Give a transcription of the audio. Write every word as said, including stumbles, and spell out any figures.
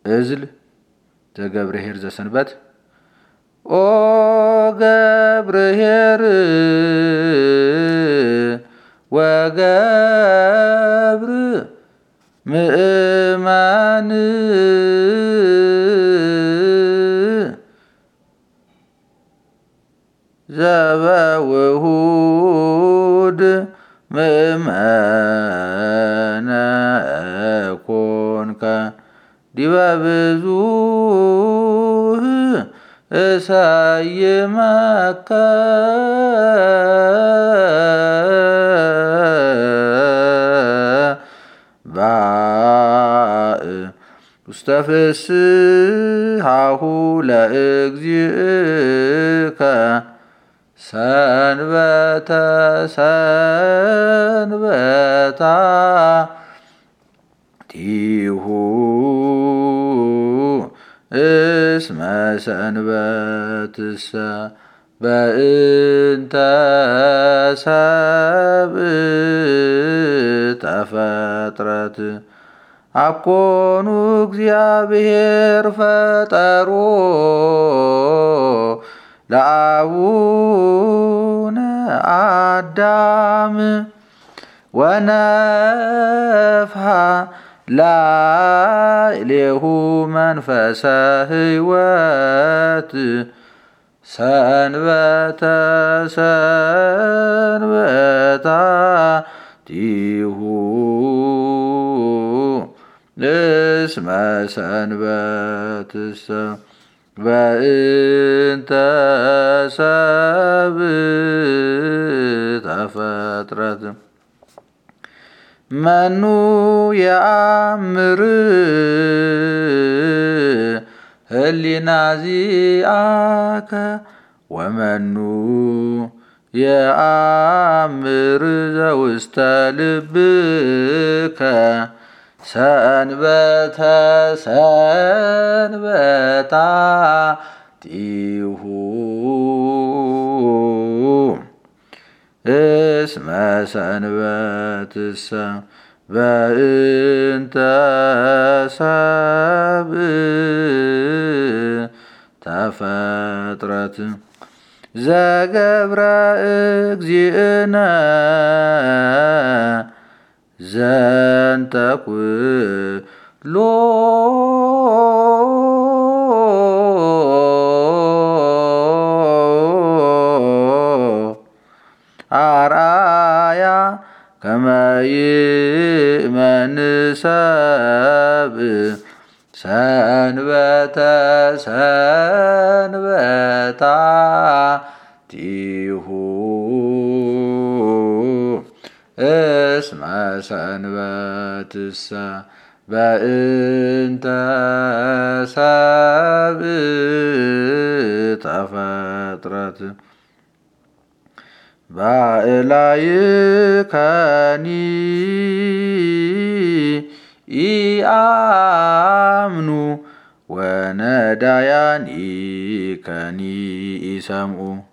እዝል ዘገብርኄር ዘሰንበት ኦ ገብርኄር ወገብር ምእመን ዘበውሁድ ምእመነ ኮንከ ዲበ ብዙኅ እሰይመከ ባእ ውስተ ፍስሓሁ ለእግዚእከ ሰንበተ ሰንበታቲሁ እስመ ሰንበትሰ በእንተ ሰብእ ተፈጥረት አኮኑ እግዚአብሔር ፈጠሮ ለአቡነ አዳም ወነፍሐ ላዕሌሁ መንፈሰ ሕይወት ሰንበተ ሰንበታቲሁ እስመ ሰንበትሰ በእንተ ሰብእ ተፈጥረት መኑ የአምር ህሊና ዚአከ ወመኑ የአምር ዘውስተ ልብከ ሰንበተ ሰንበታቲሁ እስመ ሰንበትሰ በእንተ ሰብእ ተፈጥረት ዘገብረ እግዚእነ ዘንተ ኩሎ አርአያ ከመ ይእመን ሰብእ ሰንበተ ሰንበታቲሁ እስመ ሰንበትሰ በእንተ ሰብእ ተፈጥረት ባእላይከኒ ኢአምኑ ወነዳያኒ ከኒ ኢሰምዑ